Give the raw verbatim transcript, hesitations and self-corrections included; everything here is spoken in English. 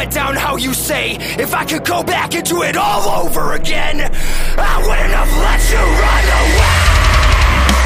it down how you say. If I could go back and do it all over again, I wouldn't have let you run away.